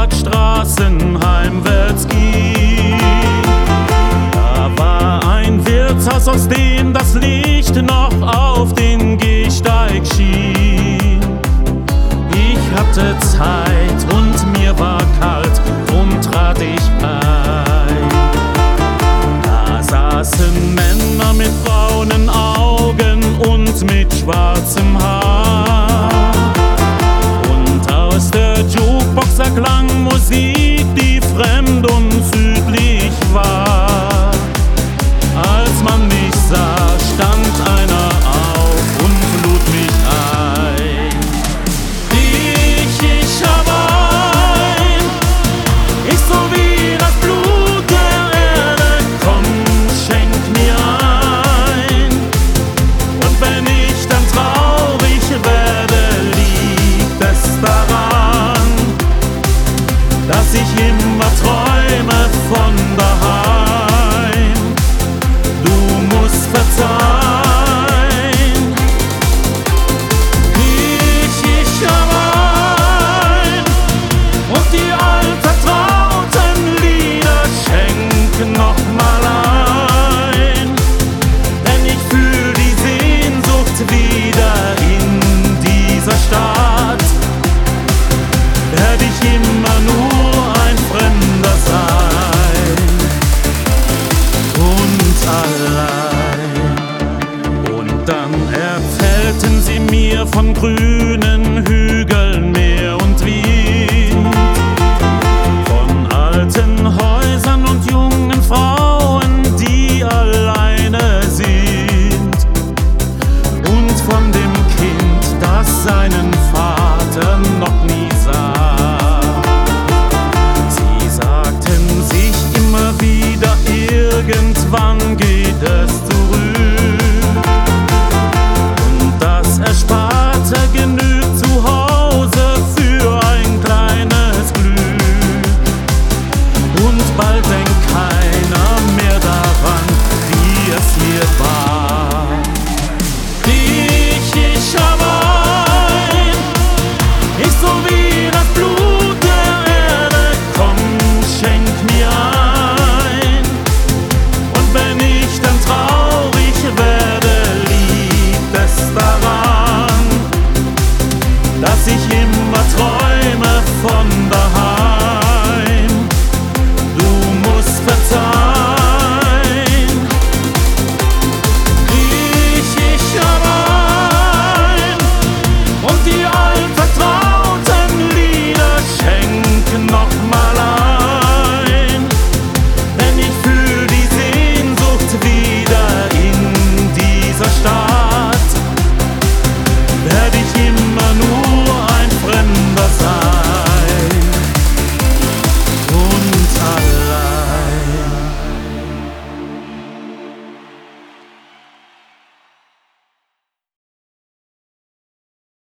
Stadtstraßen heimwärts ging. Da war ein Wirtshaus, aus dem das Licht noch auf den Gehsteig schien. Ich hatte Zeit und mir war kalt, drum trat ich ein. Da saßen Männer mit braunen Augen und mit schwarzem Haar. Und aus der Jukebox erklang Musik, die fremd und südlich war. Als man mich sah, stand einer auf und lud mich ein. Ich hab ein, ist so wie das Blut der Erde, komm, schenk mir ein. Und wenn ich dann traurig werde, liegt es daran, dass ich immer träume von daheim. Du musst verzeihen. Ich hab ein und die altvertrauten Lieder schenken noch mal ein. Denn ich fühl die Sehnsucht wieder in dieser Stadt. Werd ich immer nur ein Fremder sein und allein. Und dann erzählten sie mir von grünen